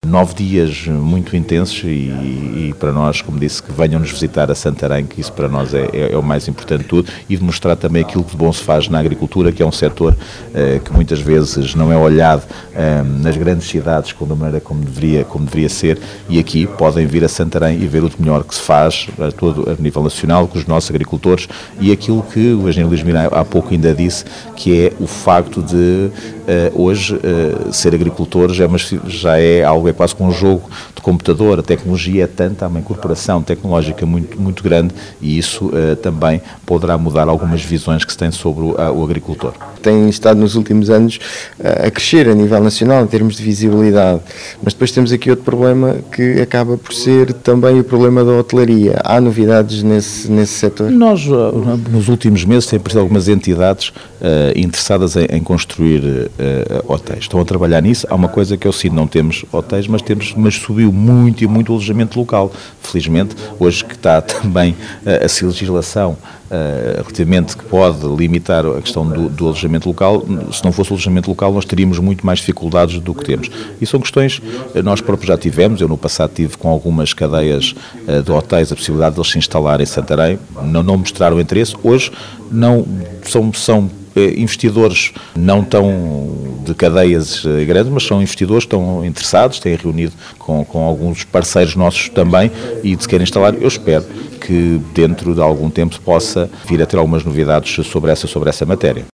9 dias muito intensos e para nós, como disse, que venham-nos visitar a Santarém, que isso para nós é o mais importante de tudo, e demonstrar também aquilo que de bom se faz na agricultura, que é um setor que muitas vezes não é olhado nas grandes cidades da maneira como deveria ser, e aqui podem vir a Santarém e ver o de melhor que se faz a nível nacional com os nossos agricultores, e aquilo que o engenheiro Luís Mira há pouco ainda disse, que é o facto de hoje ser agricultor já é algo, é quase como um jogo de computador. A tecnologia é tanta, há uma incorporação tecnológica muito grande, e isso também poderá mudar algumas visões que se tem sobre o agricultor. Tem estado nos últimos anos a crescer a nível nacional em termos de visibilidade, mas depois temos aqui outro problema que acaba por ser também o problema da hotelaria. Há novidades nesse setor? Nós, nos últimos meses, temos aparecido algumas entidades interessadas em construir hotéis. Estão a trabalhar nisso. Há uma coisa que eu sinto, não temos hotéis, mas subiu muito o alojamento local. Felizmente, hoje que está também a legislação relativamente que pode limitar a questão do alojamento local, se não fosse o alojamento local nós teríamos muito mais dificuldades do que temos. E são questões, nós próprios já tivemos, eu no passado tive com algumas cadeias de hotéis a possibilidade de eles se instalarem em Santarém, não mostraram interesse. Hoje não são investidores não tão de cadeias grandes, mas são investidores que estão interessados, têm reunido com alguns parceiros nossos também e se querem instalar. Eu espero que dentro de algum tempo se possa vir a ter algumas novidades sobre essa matéria.